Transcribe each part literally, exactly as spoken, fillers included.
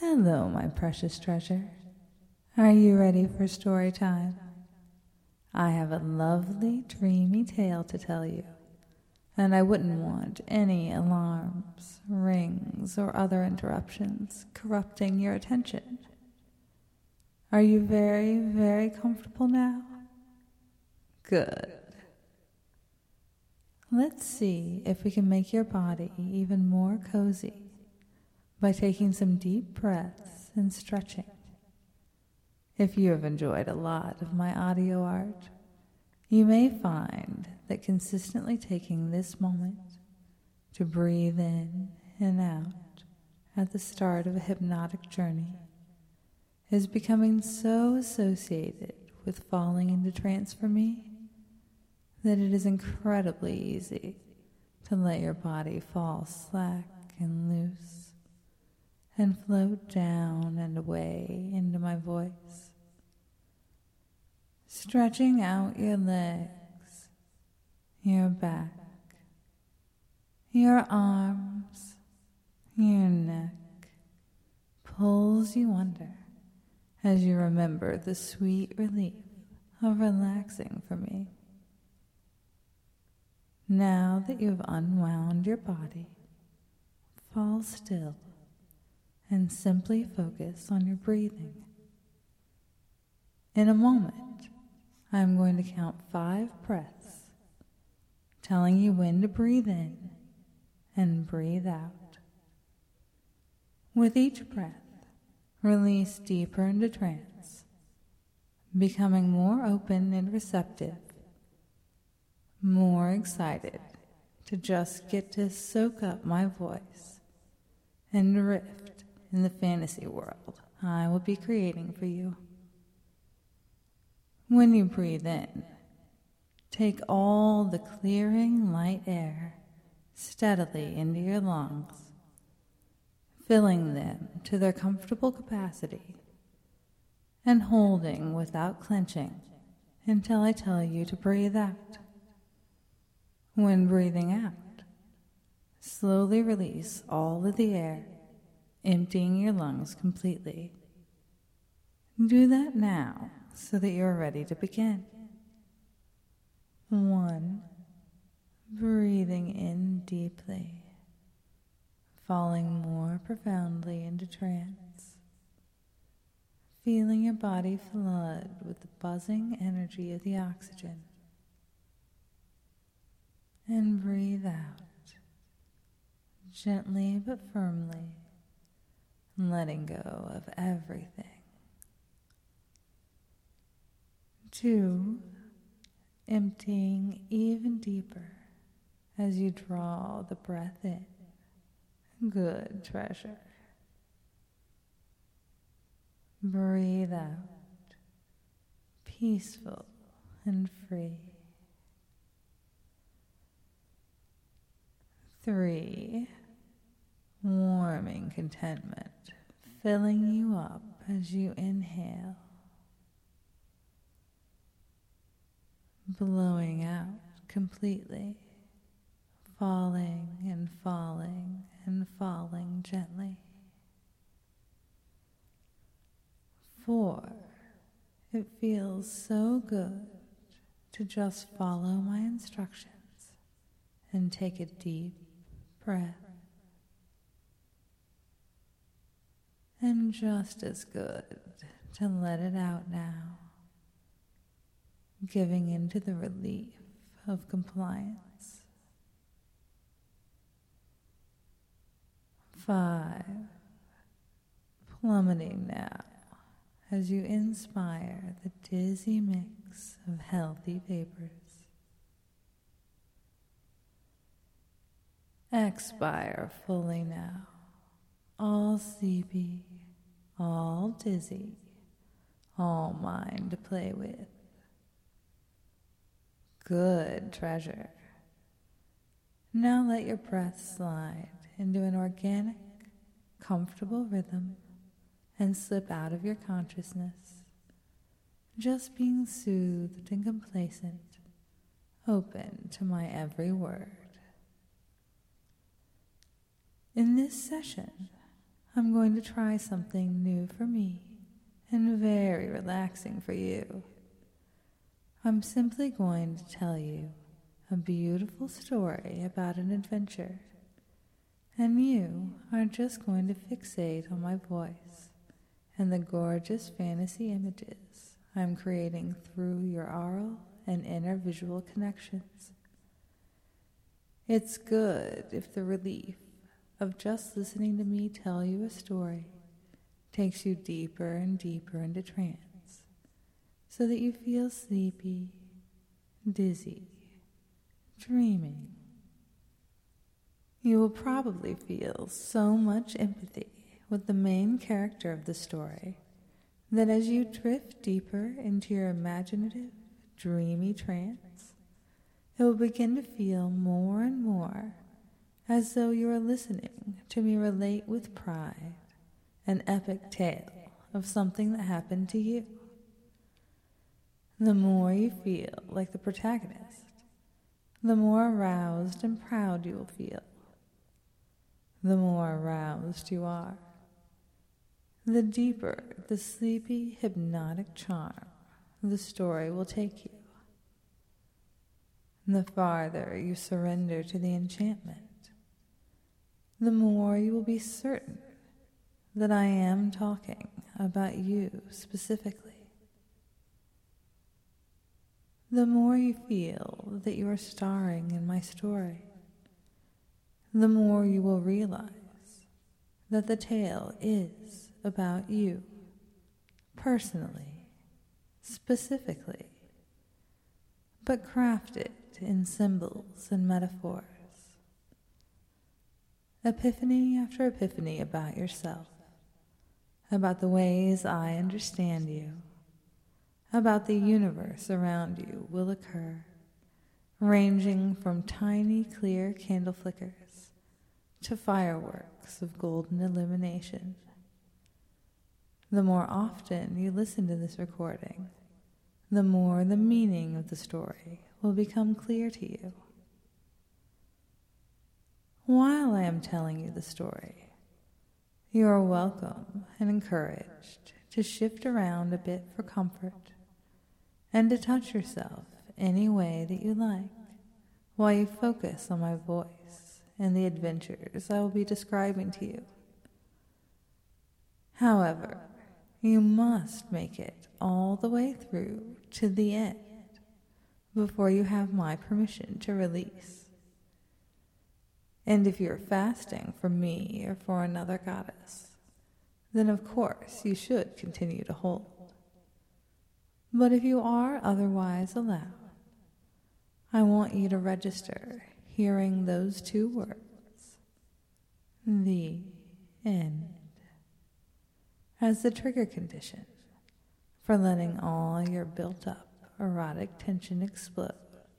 Hello, my precious treasure. Are you ready for story time? I have a lovely, dreamy tale to tell you, and I wouldn't want any alarms, rings, or other interruptions corrupting your attention. Are you very, very comfortable now? Good. Let's see if we can make your body even more cozy by taking some deep breaths and stretching. If you have enjoyed a lot of my audio art, you may find that consistently taking this moment to breathe in and out at the start of a hypnotic journey is becoming so associated with falling into trance for me that it is incredibly easy to let your body fall slack and loose and float down and away into my voice. Stretching out your legs, your back, your arms, your neck pulls you under as you remember the sweet relief of relaxing for me. Now that you've unwound your body, fall still and simply focus on your breathing. In a moment, I'm going to count five breaths, telling you when to breathe in and breathe out. With each breath, release deeper into trance, becoming more open and receptive, more excited to just get to soak up my voice and drift in the fantasy world I will be creating for you. When you breathe in, take all the clearing light air steadily into your lungs, filling them to their comfortable capacity and holding without clenching until I tell you to breathe out. When breathing out, slowly release all of the air, emptying your lungs completely. Do that now so that you're ready to begin. One, breathing in deeply, falling more profoundly into trance, feeling your body flood with the buzzing energy of the oxygen. And breathe out, gently but firmly, letting go of everything. Two, emptying even deeper as you draw the breath in. Good, treasure. Breathe out, peaceful and free. Three, warming contentment, filling you up as you inhale, blowing out completely, falling and falling and falling gently. Four, it feels so good to just follow my instructions and take a deep breath. And just as good to let it out now, giving into the relief of compliance. Five, plummeting now as you inspire the dizzy mix of healthy vapors. Expire fully now, all sleepy, all dizzy, all mine to play with. Good, treasure. Now let your breath slide into an organic, comfortable rhythm and slip out of your consciousness, just being soothed and complacent, open to my every word. In this session, I'm going to try something new for me and very relaxing for you. I'm simply going to tell you a beautiful story about an adventure, and you are just going to fixate on my voice and the gorgeous fantasy images I'm creating through your aural and inner visual connections. It's good if the relief of just listening to me tell you a story takes you deeper and deeper into trance, so that you feel sleepy, dizzy, dreaming. You will probably feel so much empathy with the main character of the story that as you drift deeper into your imaginative, dreamy trance, it will begin to feel more and more as though you are listening to me relate with pride an epic tale of something that happened to you. The more you feel like the protagonist, the more aroused and proud you will feel. The more aroused you are, the deeper the sleepy, hypnotic charm the story will take you. The farther you surrender to the enchantment, the more you will be certain that I am talking about you specifically. The more you feel that you are starring in my story, the more you will realize that the tale is about you, personally, specifically, but crafted in symbols and metaphors. Epiphany after epiphany about yourself, about the ways I understand you, about the universe around you will occur, ranging from tiny clear candle flickers to fireworks of golden illumination. The more often you listen to this recording, the more the meaning of the story will become clear to you. While I am telling you the story, you are welcome and encouraged to shift around a bit for comfort and to touch yourself any way that you like while you focus on my voice and the adventures I will be describing to you. However, you must make it all the way through to the end before you have my permission to release. And if you're fasting for me or for another goddess, then of course you should continue to hold. But if you are otherwise allowed, I want you to register hearing those two words, the end, as the trigger condition for letting all your built-up erotic tension explode,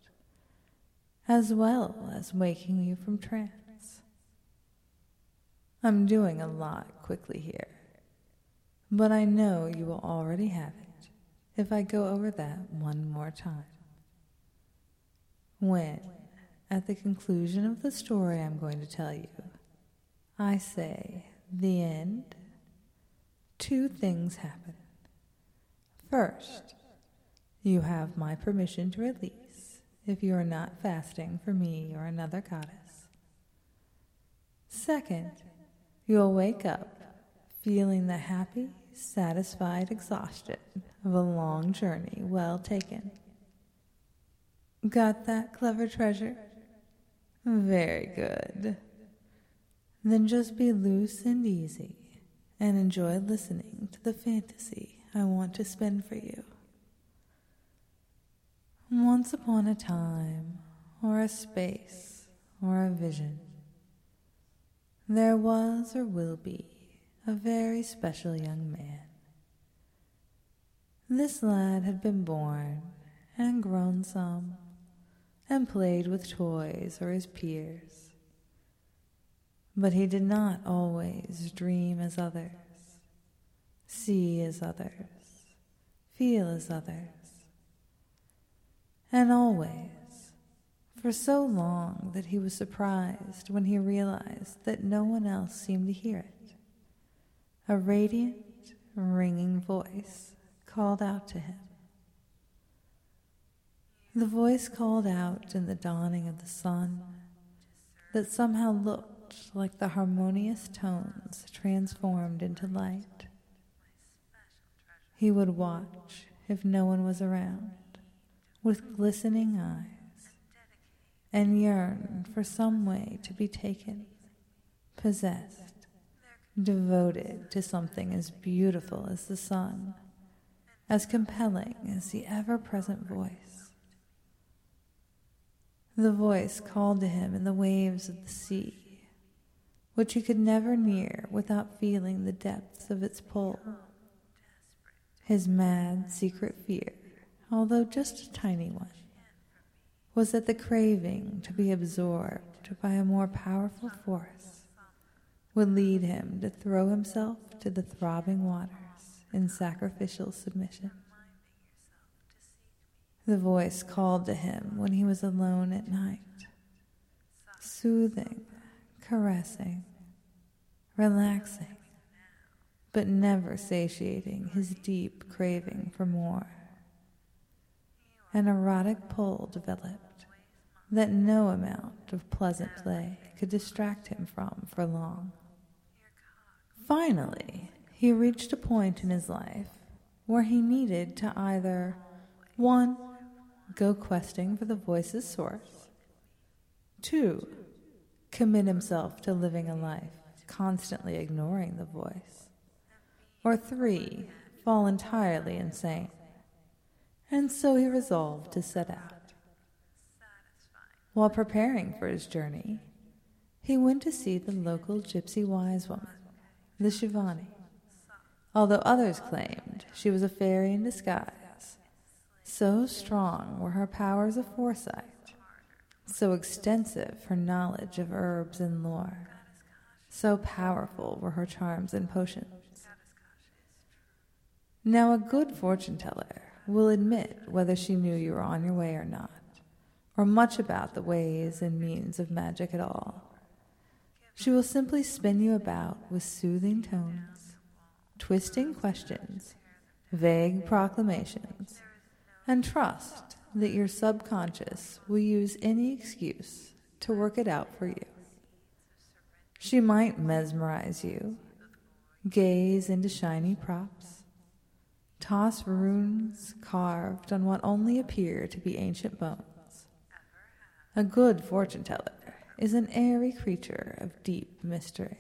as well as waking you from trance. I'm doing a lot quickly here, but I know you will already have it if I go over that one more time. When, at the conclusion of the story I'm going to tell you, I say the end, two things happen. First, you have my permission to release if you are not fasting for me or another goddess. Second, you'll wake up feeling the happy, satisfied exhaustion of a long journey well taken. Got that, clever treasure? Very good. Then just be loose and easy and enjoy listening to the fantasy I want to spin for you. Once upon a time, or a space, or a vision, there was or will be a very special young man. This lad had been born and grown some, and played with toys or his peers. But he did not always dream as others, see as others, feel as others. And always, for so long that he was surprised when he realized that no one else seemed to hear it, A radiant, ringing voice called out to him. The voice called out in the dawning of the sun that somehow looked like the harmonious tones transformed into light. He would watch if no one was around, with glistening eyes, and yearn for some way to be taken, possessed, devoted to something as beautiful as the sun, as compelling as the ever-present voice. The voice called to him in the waves of the sea, which he could never near without feeling the depths of its pull. His mad, secret fear, although just a tiny one, was that the craving to be absorbed by a more powerful force would lead him to throw himself to the throbbing waters in sacrificial submission. The voice called to him when he was alone at night, soothing, caressing, relaxing, but never satiating his deep craving for more. An erotic pull developed that no amount of pleasant play could distract him from for long. Finally, he reached a point in his life where he needed to either, one, go questing for the voice's source, two, commit himself to living a life constantly ignoring the voice, or three, fall entirely insane. And so he resolved to set out. While preparing for his journey, he went to see the local gypsy wise woman, the Shivani. Although others claimed she was a fairy in disguise, so strong were her powers of foresight, so extensive her knowledge of herbs and lore, so powerful were her charms and potions. Now a good fortune-teller will admit whether she knew you were on your way or not, or much about the ways and means of magic at all. She will simply spin you about with soothing tones, twisting questions, vague proclamations, and trust that your subconscious will use any excuse to work it out for you. She might mesmerize you, gaze into shiny props, toss runes carved on what only appear to be ancient bones. A good fortune-teller is an airy creature of deep mystery.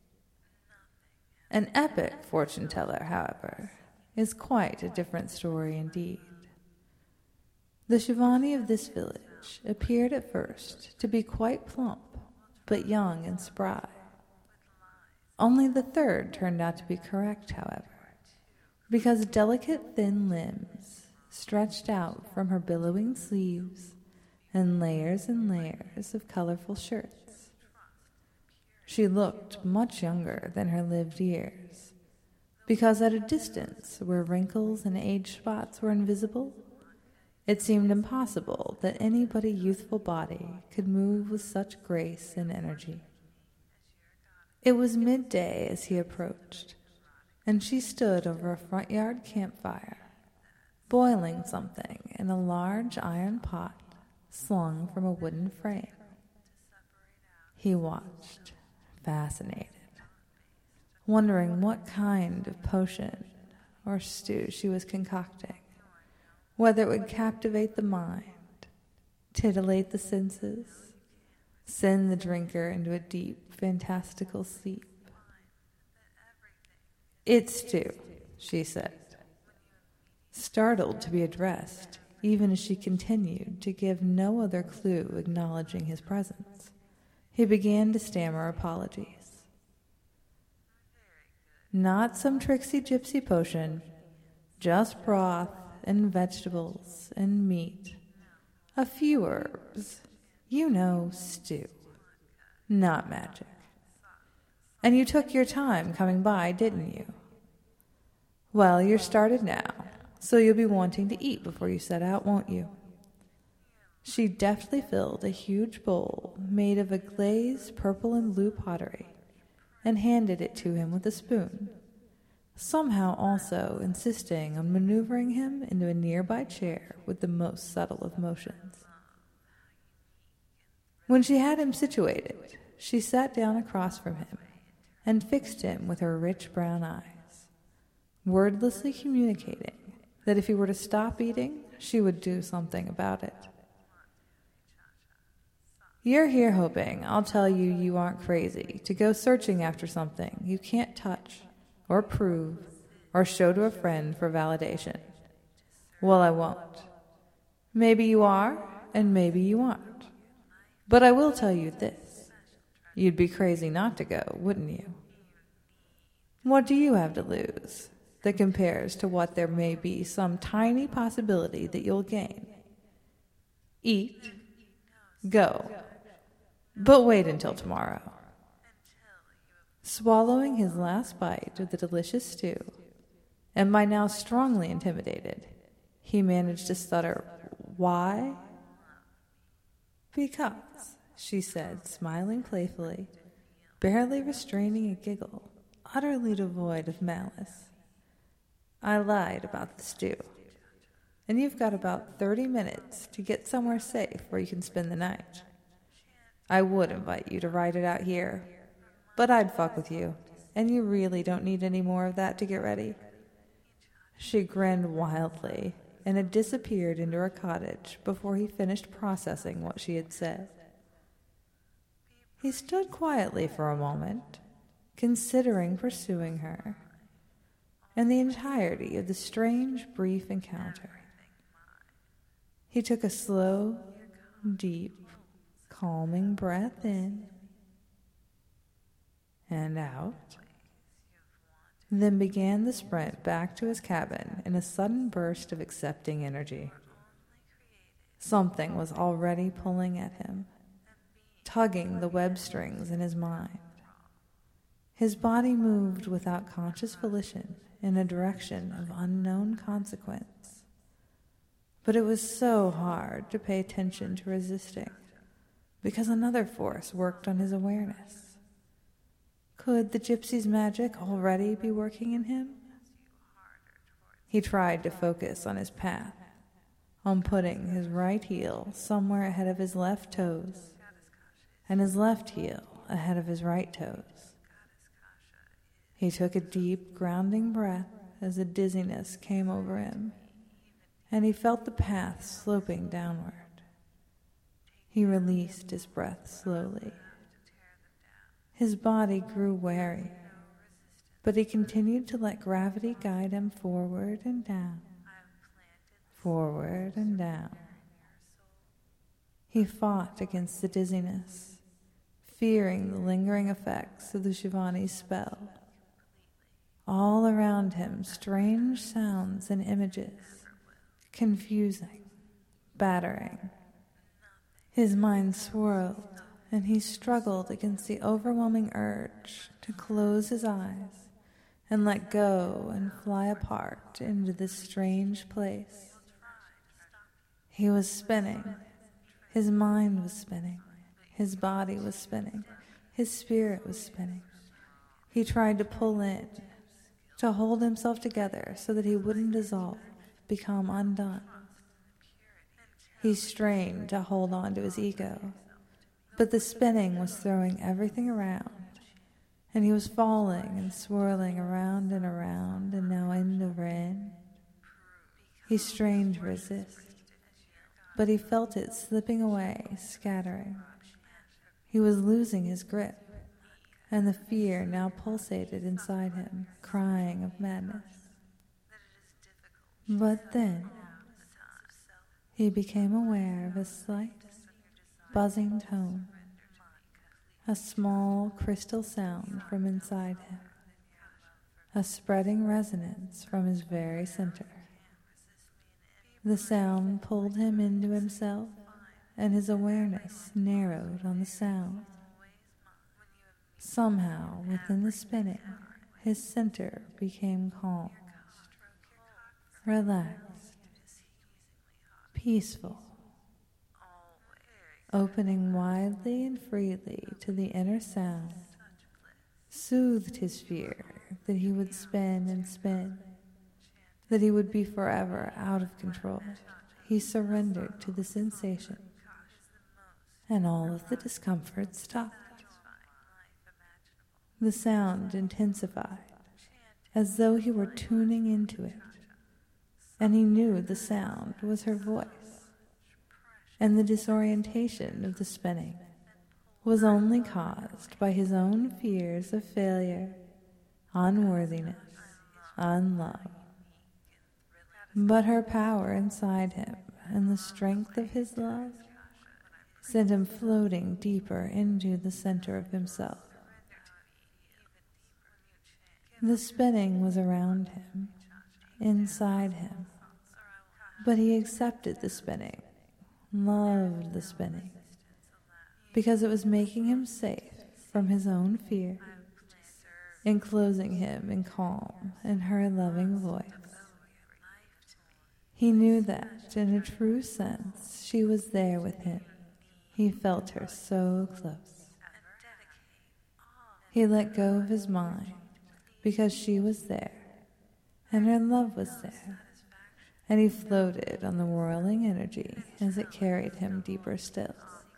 An epic fortune-teller, however, is quite a different story indeed. The Shivani of this village appeared at first to be quite plump, but young and spry. Only the third turned out to be correct, however, because delicate thin limbs stretched out from her billowing sleeves and layers and layers of colorful shirts. She looked much younger than her lived years, because at a distance where wrinkles and age spots were invisible, it seemed impossible that anybody's youthful body could move with such grace and energy. It was midday as he approached, and she stood over a front yard campfire, boiling something in a large iron pot slung from a wooden frame. He watched, fascinated, wondering what kind of potion or stew she was concocting, whether it would captivate the mind, titillate the senses, send the drinker into a deep, fantastical sleep. "It's stew," she said, startled to be addressed, even as she continued to give no other clue acknowledging his presence. He began to stammer apologies. "Not some tricksy gypsy potion, just broth and vegetables and meat, a few herbs, you know, stew, not magic. And you took your time coming by, didn't you? Well, you're started now, so you'll be wanting to eat before you set out, won't you?" She deftly filled a huge bowl made of a glazed purple and blue pottery and handed it to him with a spoon, somehow also insisting on maneuvering him into a nearby chair with the most subtle of motions. When she had him situated, she sat down across from him and fixed him with her rich brown eyes, wordlessly communicating that if he were to stop eating, she would do something about it. You're here hoping I'll tell you you aren't crazy to go searching after something you can't touch or prove or show to a friend for validation. Well, I won't. Maybe you are, and maybe you aren't. But I will tell you this. You'd be crazy not to go, wouldn't you? What do you have to lose that compares to what there may be some tiny possibility that you'll gain? Eat. Go. But wait until tomorrow. Swallowing his last bite of the delicious stew, and by now strongly intimidated, he managed to stutter, "Why?" "Because," she said, smiling playfully, barely restraining a giggle, utterly devoid of malice. "I lied about the stew, and you've got about thirty minutes to get somewhere safe where you can spend the night. I would invite you to ride it out here, but I'd fuck with you, and you really don't need any more of that to get ready." She grinned wildly and had disappeared into her cottage before he finished processing what she had said. He stood quietly for a moment, considering pursuing her, and the entirety of the strange, brief encounter. He took a slow, deep, calming breath in and out, then began the sprint back to his cabin in a sudden burst of accepting energy. Something was already pulling at him, tugging the web strings in his mind. His body moved without conscious volition in a direction of unknown consequence, but it was so hard to pay attention to resisting, because another force worked on his awareness. Could the gypsy's magic already be working in him? He tried to focus on his path, on putting his right heel somewhere ahead of his left toes, and his left heel ahead of his right toes. He took a deep, grounding breath as a dizziness came over him, and he felt the path sloping downward. He released his breath slowly. His body grew wary, but he continued to let gravity guide him forward and down, forward and down. He fought against the dizziness, fearing the lingering effects of the Shivani's spell. All around him, strange sounds and images, confusing, battering. His mind swirled, and he struggled against the overwhelming urge to close his eyes and let go and fly apart into this strange place. He was spinning. His mind was spinning. His body was spinning. His spirit was spinning. He tried to pull in, to hold himself together so that he wouldn't dissolve, become undone. He strained to hold on to his ego, but the spinning was throwing everything around, and he was falling and swirling around and around and now end over end. He strained to resist, but he felt it slipping away, scattering. He was losing his grip, and the fear now pulsated inside him, crying of madness. But then he became aware of a slight, buzzing tone, a small crystal sound from inside him, a spreading resonance from his very center. The sound pulled him into himself, and his awareness narrowed on the sound. Somehow, within the spinning, his center became calm, relaxed, peaceful, opening widely and freely to the inner sound, soothed his fear, that he would spin and spin, that he would be forever out of control, he surrendered to the sensation, and all of the discomfort stopped. The sound intensified, as though he were tuning into it, and he knew the sound was her voice, and the disorientation of the spinning was only caused by his own fears of failure, unworthiness, unlove. But her power inside him and the strength of his love sent him floating deeper into the center of himself. The spinning was around him, inside him, but he accepted the spinning, loved the spinning, because it was making him safe from his own fear, enclosing him in calm and her loving voice. He knew that, in a true sense, she was there with him. He felt her so close. He let go of his mind, because she was there, and her love was there, and he floated on the whirling energy as it carried him deeper still.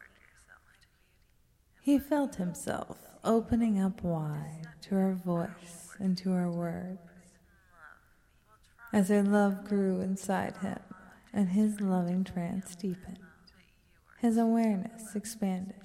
He felt himself opening up wide to her voice and to her words. As her love grew inside him and his loving trance deepened, his awareness expanded.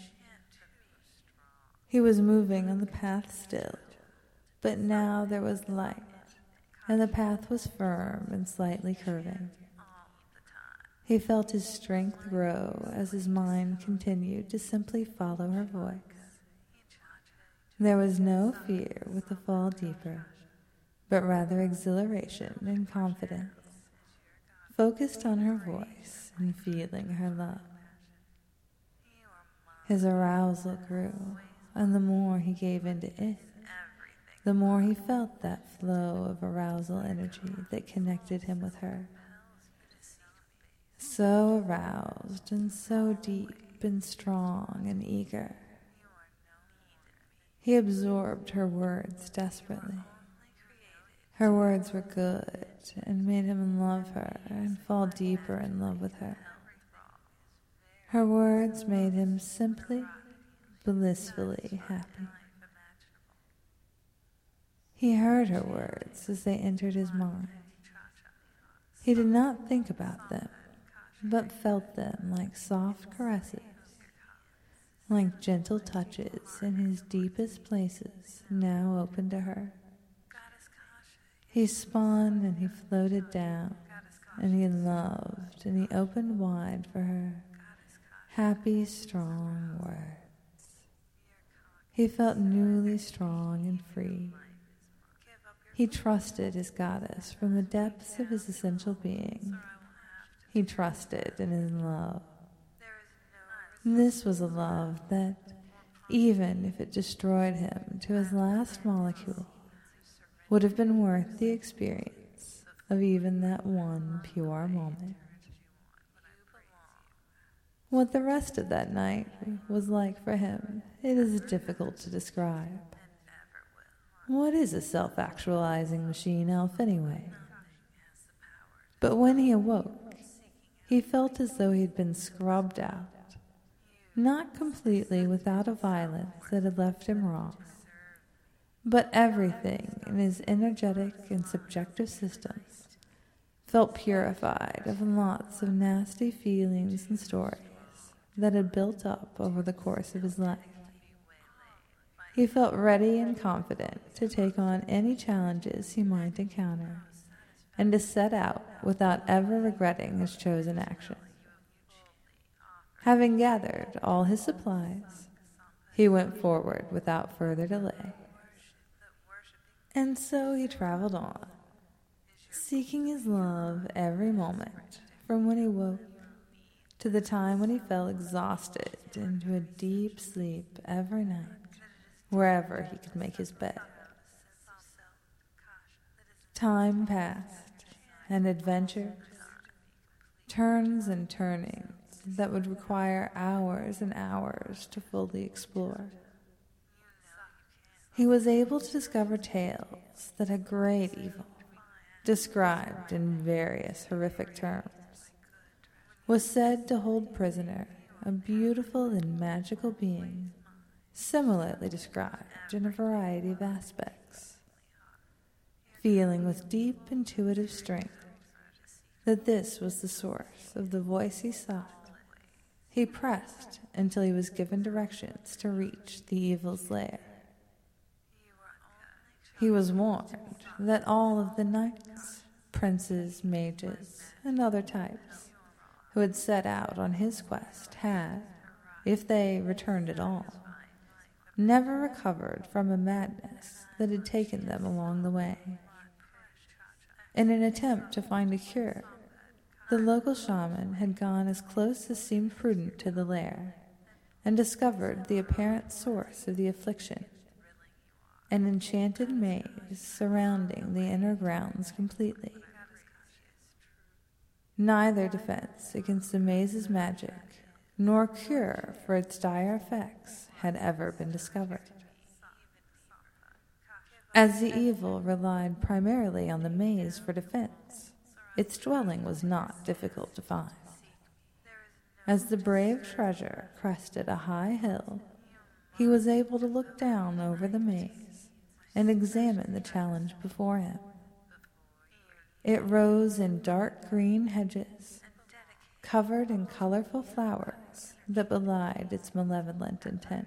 He was moving on the path still, but now there was light, and the path was firm and slightly curving. He felt his strength grow as his mind continued to simply follow her voice. There was no fear with the fall deeper, but rather exhilaration and confidence, focused on her voice and feeling her love. His arousal grew, and the more he gave into it, the more he felt that flow of arousal energy that connected him with her. So aroused and so deep and strong and eager. He absorbed her words desperately. Her words were good and made him love her and fall deeper in love with her. Her words made him simply, blissfully happy. He heard her words as they entered his mind. He did not think about them, but felt them like soft caresses, like gentle touches in his deepest places now open to her. He spun and he floated down, and he loved and he opened wide for her happy, strong words. He felt newly strong and free. He trusted his goddess from the depths of his essential being. He trusted in his love. This was a love that, even if it destroyed him to his last molecule, would have been worth the experience of even that one pure moment. What the rest of that night was like for him, it is difficult to describe. What is a self-actualizing machine elf anyway? But when he awoke, he felt as though he'd been scrubbed out, not completely without a violence that had left him raw, but everything in his energetic and subjective systems felt purified of lots of nasty feelings and stories that had built up over the course of his life. He felt ready and confident to take on any challenges he might encounter, and to set out without ever regretting his chosen action. Having gathered all his supplies, he went forward without further delay. And so he traveled on, seeking his love every moment, from when he woke to the time when he fell exhausted into a deep sleep every night, wherever he could make his bed. Time passed, and adventures, turns and turnings that would require hours and hours to fully explore. he was able to discover tales that a great evil, described in various horrific terms, was said to hold prisoner a beautiful and magical being, similarly described in a variety of aspects. Feeling with deep intuitive strength that this was the source of the voice he sought, he pressed until he was given directions to reach the evil's lair. He was warned that all of the knights, princes, mages, and other types who had set out on his quest had, if they returned at all, never recovered from a madness that had taken them along the way. In an attempt to find a cure, the local shaman had gone as close as seemed prudent to the lair and discovered the apparent source of the affliction, an enchanted maze surrounding the inner grounds completely. Neither defense against the maze's magic nor cure for its dire effects had ever been discovered. As the evil relied primarily on the maze for defense, its dwelling was not difficult to find. As the brave treasure crested a high hill, he was able to look down over the maze and examine the challenge before him. It rose in dark green hedges, covered in colorful flowers that belied its malevolent intent.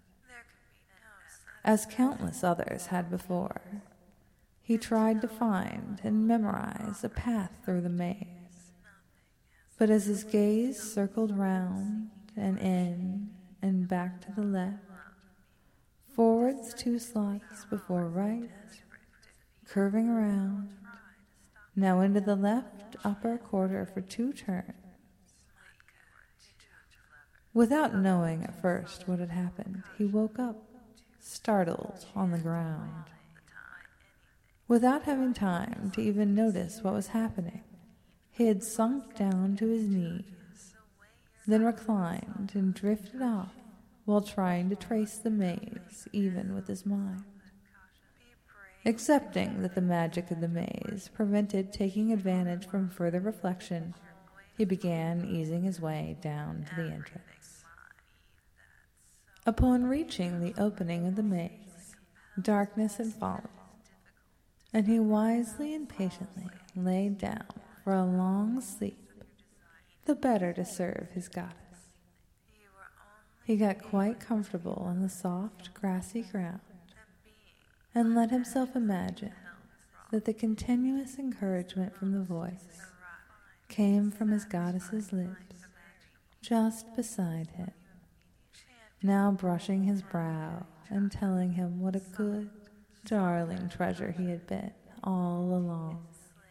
As countless others had before, he tried to find and memorize a path through the maze. But as his gaze circled round and in and back to the left, forwards two slots before right, curving around, now into the left upper quarter for two turns. Without knowing at first what had happened, he woke up, startled on the ground. Without having time to even notice what was happening, he had sunk down to his knees, then reclined and drifted off while trying to trace the maze even with his mind. Accepting that the magic of the maze prevented taking advantage from further reflection, he began easing his way down to the entrance. Upon reaching the opening of the maze, darkness had fallen, and he wisely and patiently laid down for a long sleep, the better to serve his goddess. He got quite comfortable on the soft, grassy ground and let himself imagine that the continuous encouragement from the voice came from his goddess's lips just beside him, now brushing his brow and telling him what a good, darling treasure he had been all along.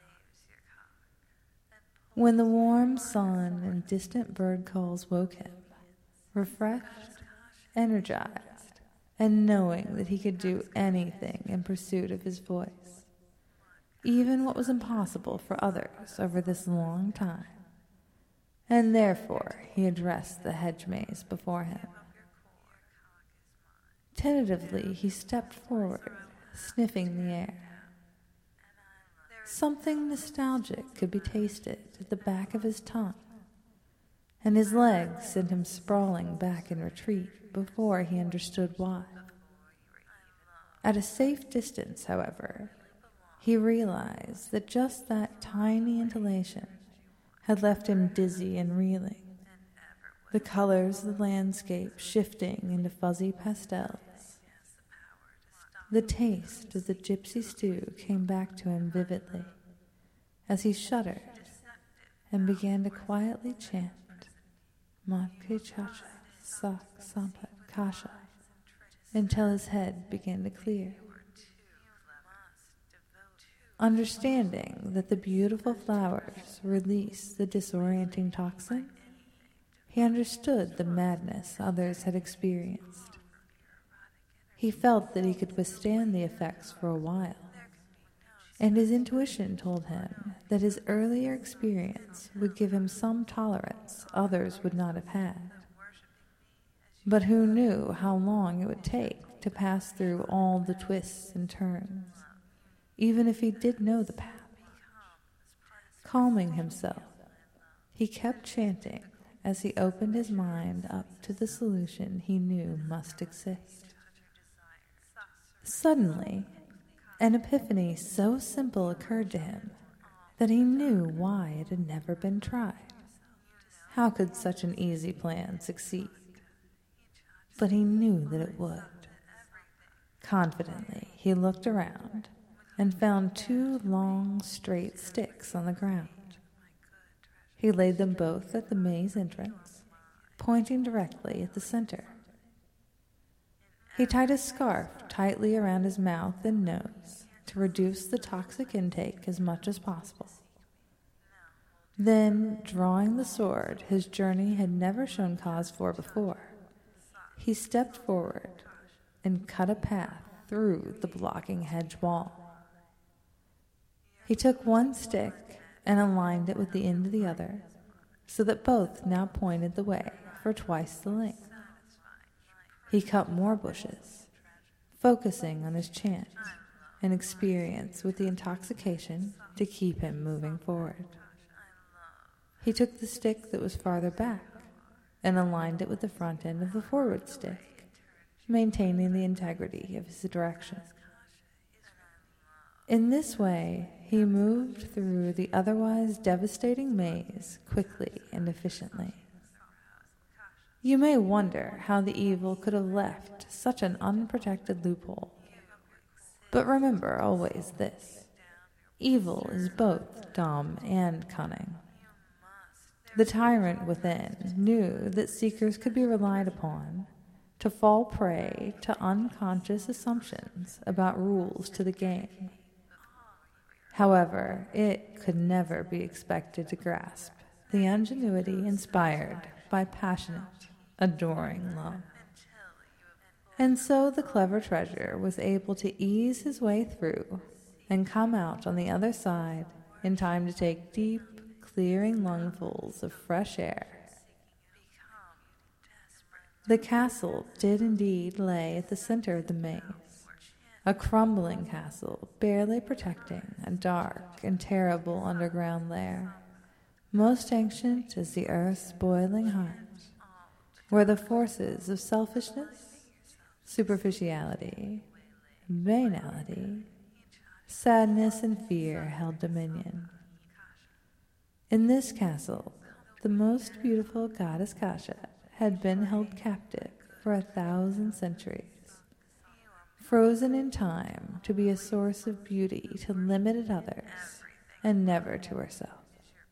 When the warm sun and distant bird calls woke him, refreshed, energized, and knowing that he could do anything in pursuit of his voice, even what was impossible for others over this long time, and therefore he addressed the hedge maze before him. Tentatively he stepped forward, sniffing the air. Something nostalgic could be tasted at the back of his tongue, and his legs sent him sprawling back in retreat before he understood why. At a safe distance, however, he realized that just that tiny inhalation had left him dizzy and reeling, the colors of the landscape shifting into fuzzy pastels. The taste of the gypsy stew came back to him vividly as he shuddered and began to quietly chant Matke Chacha Sak Sampat Kasha until his head began to clear. Understanding that the beautiful flowers release the disorienting toxin, he understood the madness others had experienced. He felt that he could withstand the effects for a while, and his intuition told him that his earlier experience would give him some tolerance others would not have had. But who knew how long it would take to pass through all the twists and turns, even if he did know the path. Calming himself, he kept chanting as he opened his mind up to the solution he knew must exist. Suddenly, an epiphany so simple occurred to him that he knew why it had never been tried. How could such an easy plan succeed? But he knew that it would. Confidently, he looked around and found two long, straight sticks on the ground. He laid them both at the maze entrance, pointing directly at the center. He tied a scarf tightly around his mouth and nose to reduce the toxic intake as much as possible. Then, drawing the sword his journey had never shown cause for before, he stepped forward and cut a path through the blocking hedge wall. He took one stick and aligned it with the end of the other, so that both now pointed the way for twice the length. He cut more bushes, focusing on his chant and experience with the intoxication to keep him moving forward. He took the stick that was farther back and aligned it with the front end of the forward stick, maintaining the integrity of his direction. In this way, he moved through the otherwise devastating maze quickly and efficiently. You may wonder how the evil could have left such an unprotected loophole. But remember always this: evil is both dumb and cunning. The tyrant within knew that seekers could be relied upon to fall prey to unconscious assumptions about rules to the game. However, it could never be expected to grasp the ingenuity inspired by passionate, adoring love. And so the clever treasure was able to ease his way through and come out on the other side in time to take deep, clearing lungfuls of fresh air. The castle did indeed lay at the center of the maze, a crumbling castle barely protecting a dark and terrible underground lair, most ancient as the earth's boiling heart, where the forces of selfishness, superficiality, banality, sadness, and fear held dominion. In this castle, the most beautiful goddess Kasha had been held captive for a thousand centuries, frozen in time to be a source of beauty to limited others and never to herself.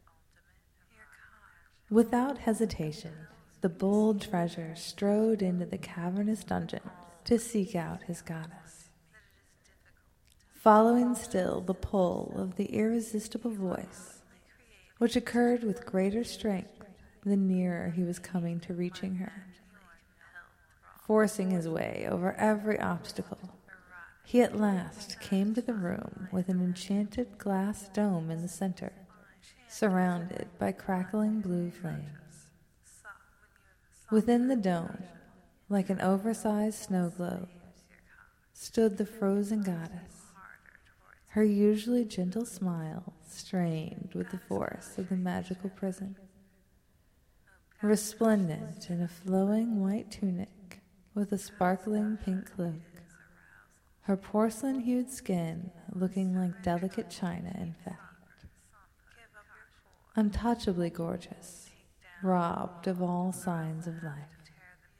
Without hesitation, the bold treasure strode into the cavernous dungeon to seek out his goddess. Following still the pull of the irresistible voice, which occurred with greater strength the nearer he was coming to reaching her. Forcing his way over every obstacle, he at last came to the room with an enchanted glass dome in the center, surrounded by crackling blue flames. Within the dome, like an oversized snow globe, stood the frozen goddess, her usually gentle smile strained with the force of the magical prison. Resplendent in a flowing white tunic with a sparkling pink cloak, her porcelain-hued skin looking like delicate china, in fact. Untouchably gorgeous, robbed of all signs of life.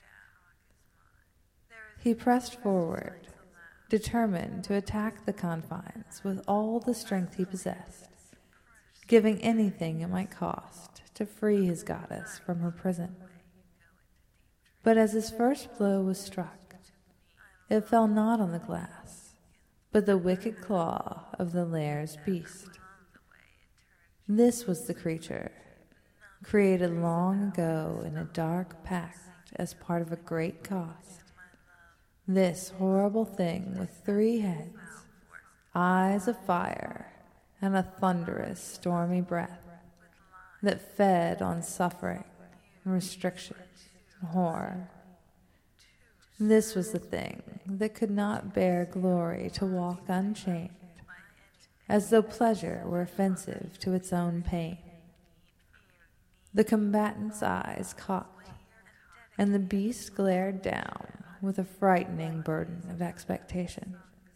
He pressed forward, determined to attack the confines with all the strength he possessed, giving anything it might cost to free his goddess from her prison. But as his first blow was struck, it fell not on the glass, but the wicked claw of the lair's beast. This was the creature, created long ago in a dark pact as part of a great cost. This horrible thing with three heads, eyes of fire, and a thunderous, stormy breath that fed on suffering, restriction, and horror. This was the thing that could not bear glory to walk unchained, as though pleasure were offensive to its own pain. The combatant's eyes caught, and the beast glared down with a frightening burden of expectation.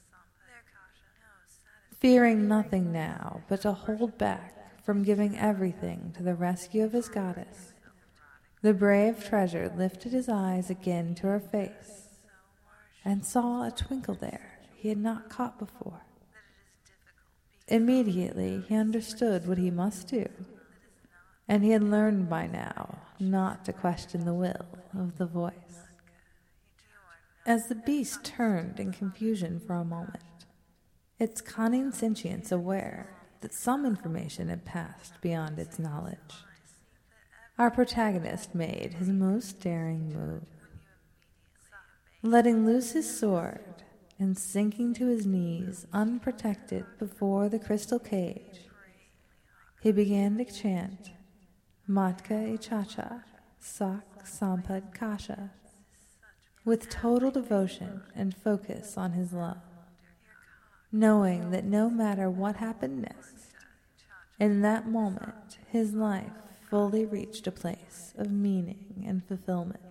Fearing nothing now but to hold back from giving everything to the rescue of his goddess, the brave treasure lifted his eyes again to her face and saw a twinkle there he had not caught before. Immediately he understood what he must do, and he had learned by now not to question the will of the voice. As the beast turned in confusion for a moment, its cunning sentience aware that some information had passed beyond its knowledge, our protagonist made his most daring move. Letting loose his sword and sinking to his knees unprotected before the crystal cage, he began to chant Matka Ichacha Sak Sampad Kasha with total devotion and focus on his love, knowing that no matter what happened next, in that moment his life fully reached a place of meaning and fulfillment.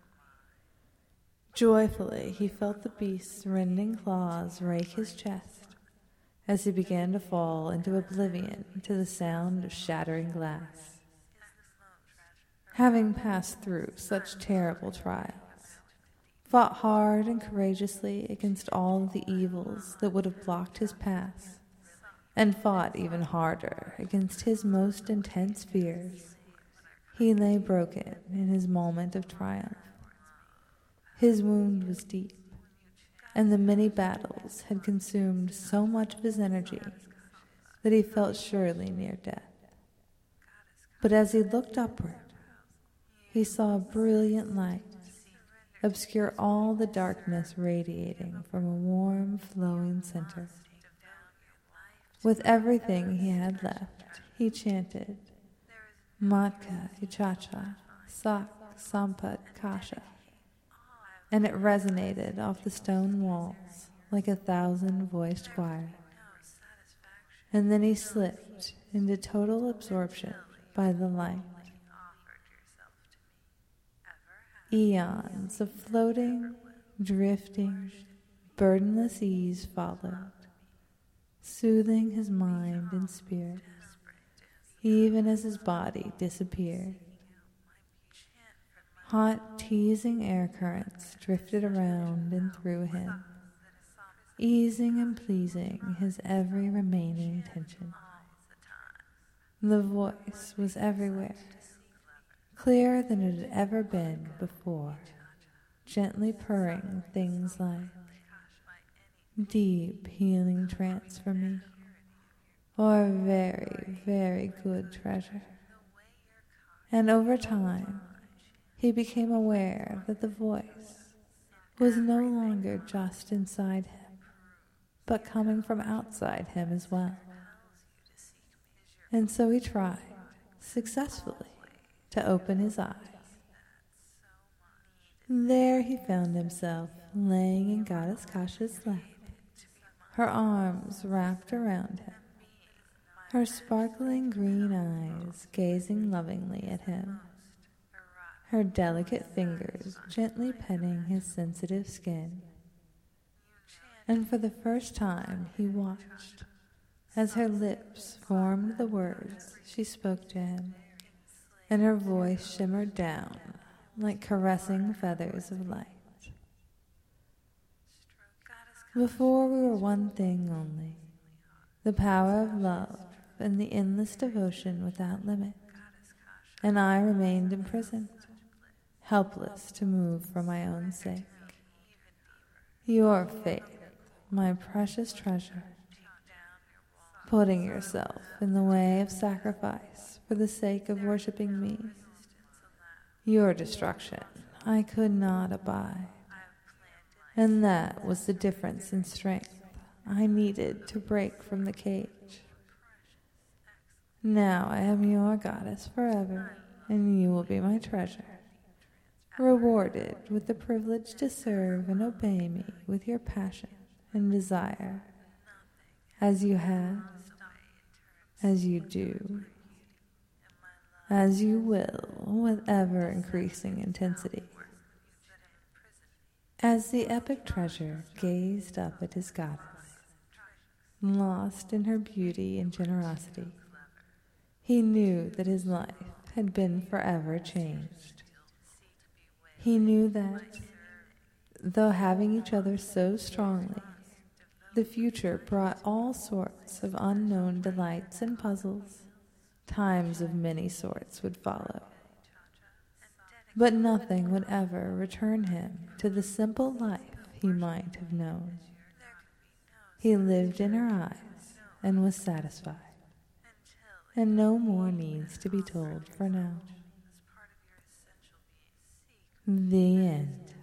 Joyfully he felt the beast's rending claws rake his chest as he began to fall into oblivion to the sound of shattering glass. Having passed through such terrible trials, fought hard and courageously against all the evils that would have blocked his path, and fought even harder against his most intense fears, he lay broken in his moment of triumph. His wound was deep, and the many battles had consumed so much of his energy that he felt surely near death. But as he looked upward, he saw a brilliant light obscure all the darkness radiating from a warm, flowing center. With everything he had left, he chanted, Matka Ichacha Sak Sampad Kasha, and it resonated off the stone walls like a thousand-voiced choir. And then he slipped into total absorption by the light. Eons of floating, drifting, burdenless ease followed, soothing his mind and spirit, even as his body disappeared. Hot, teasing air currents drifted around and through him, easing and pleasing his every remaining tension. The voice was everywhere, clearer than it had ever been before, gently purring things like, deep healing trance for me, or very, very good treasure. And over time, he became aware that the voice was no longer just inside him, but coming from outside him as well. And so he tried, successfully, to open his eyes. There he found himself laying in Goddess Kasha's lap, her arms wrapped around him, her sparkling green eyes gazing lovingly at him, her delicate fingers gently petting his sensitive skin. And for the first time he watched as her lips formed the words she spoke to him, and her voice shimmered down like caressing feathers of light. Before we were one thing only, the power of love and the endless devotion without limit, and I remained imprisoned, helpless to move for my own sake. Your faith, my precious treasure, putting yourself in the way of sacrifice for the sake of worshiping me. Your destruction I could not abide, and that was the difference in strength I needed to break from the cage. Now I am your goddess forever, and you will be my treasure. rewarded with the privilege to serve and obey me with your passion and desire, as you have, as you do, as you will, with ever-increasing intensity. As the epic treasure gazed up at his goddess, lost in her beauty and generosity, he knew that his life had been forever changed. He knew that, though having each other so strongly, the future brought all sorts of unknown delights and puzzles, times of many sorts would follow. But nothing would ever return him to the simple life he might have known. He lived in her eyes and was satisfied, and no more needs to be told for now. The end.